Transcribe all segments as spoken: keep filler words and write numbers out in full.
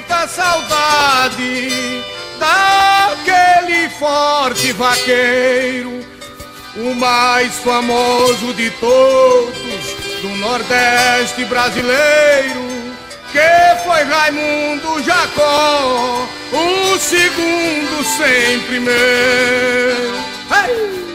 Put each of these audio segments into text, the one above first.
muita saudade daquele forte vaqueiro, o mais famoso de todos do Nordeste brasileiro, que foi Raimundo Jacó, o segundo sempre meu. Hey!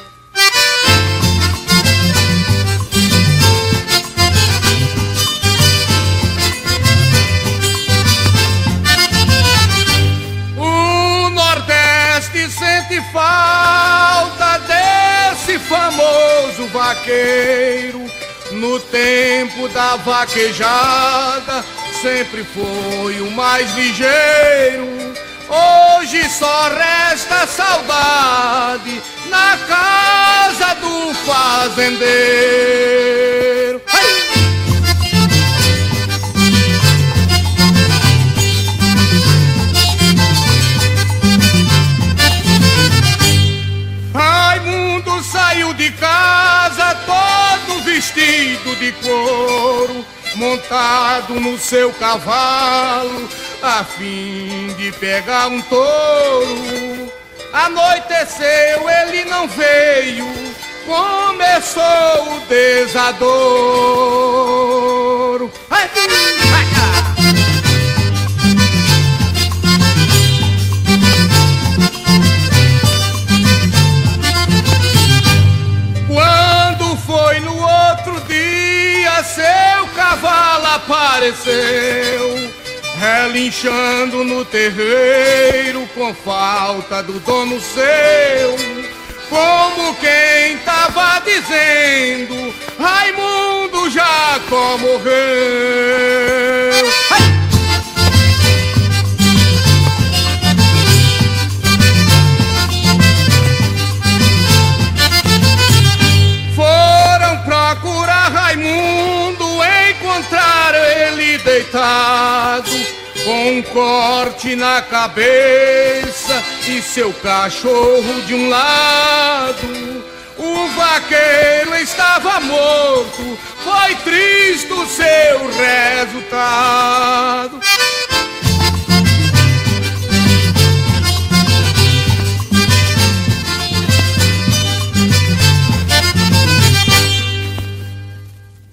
O Nordeste sente falta desse famoso vaqueiro. No tempo da vaquejada sempre foi o mais ligeiro. Hoje só resta saudade na casa do fazendeiro. Hey! Raimundo saiu de casa todo vestido de couro, montado no seu cavalo, a fim de pegar um touro. Anoiteceu, ele não veio, começou o desadouro. Ai, ai, ai. Quando foi no outro dia, seu cavalo apareceu, relinchando no terreiro com falta do dono seu, como quem tava dizendo: Raimundo Jacó morreu. Hey! Foram procurar Raimundo, encontraram ele deitado, com um corte na cabeça e seu cachorro de um lado. O vaqueiro estava morto, foi triste o seu resultado.